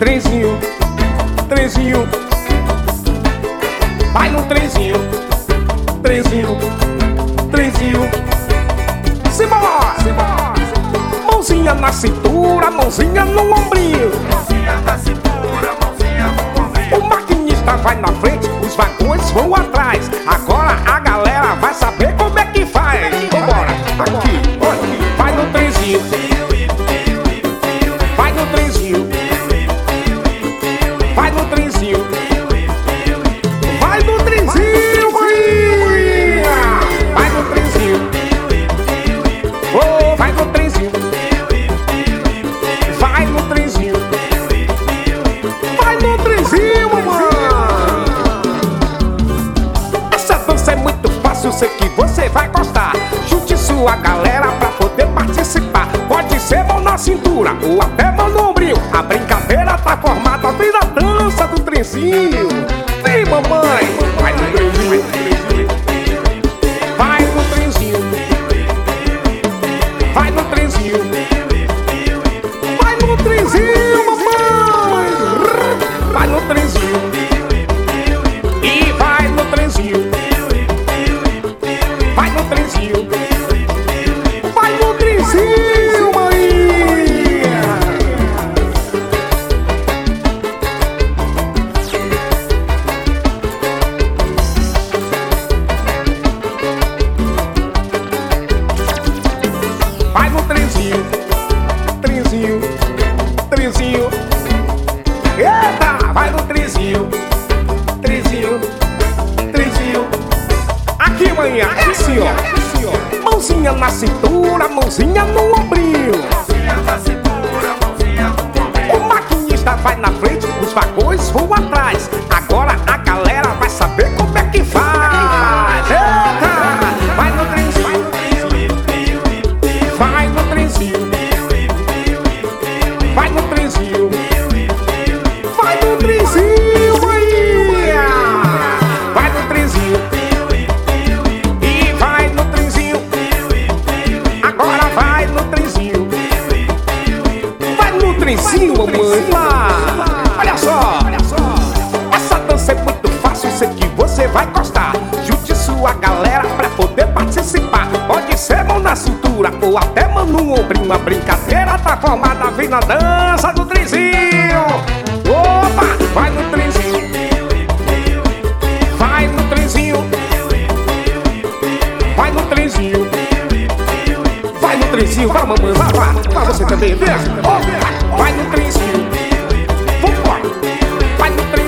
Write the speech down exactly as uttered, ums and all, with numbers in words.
trenzinho, trenzinho. Vai no trenzinho, trenzinho, trenzinho. Simbora, simbora. Mãozinha na cintura, mãozinha no ombrinho. Mãozinha na cintura, mãozinha no ombrinho. O maquinista vai na frente, os vagões vão atrás. Agora a galera vai saber como é que faz. Vambora, aqui, aqui. Vai no trenzinho, vai no trenzinho, vai no trenzinho, vai no trenzinho, vai no trenzinho, oh, vai no trenzinho, vai no trenzinho, vai no trenzinho, mamãe. Essa dança é muito fácil, sei que você vai gostar. Junte sua galera pra poder participar. Pode ser mão na cintura ou até mão no ombrinho. A brincadeira tá formada, vem na dança do trenzinho. Vem, mamãe, vai no trenzinho, vai no trenzinho, vai no trenzinho, vai no trenzinho, mamãe. Vai no trenzinho e vai no trenzinho, vai no trenzinho, vai no trenzinho, Maria. Vai no trenzinho, trenzinho, trenzinho. Eita, vai no trenzinho, trenzinho, trenzinho. Aqui, manhã, é assim, ó, é assim, ó. Mãozinha na cintura, mãozinha no ombrinho. Mãozinha na cintura, mãozinha no ombrinho. O maquinista vai na frente, os vagões vão atrás. Agora a galera vai saber como é que faz. Eita, vai no trenzinho, vai no trenzinho, vai no trenzinho, vai no trenzinho, Maria. Vai no trenzinho e vai no trenzinho. Agora vai no trenzinho, vai no trenzinho, mamãe. Lá. Olha só, olha só. Essa dança é muito fácil, sei que você vai gostar. Junte sua galera pra poder participar. Pode ser mão na cintura ou até mão no ombrinho. A brincadeira tá formada, vem na dança do trenzinho. Opa, vai no trenzinho, vai no trenzinho, vai no trenzinho, vai no trenzinho, vai, mamãe, vai, vai, vai você também, vê? Vai no trenzinho, vambora, vai no trenzinho.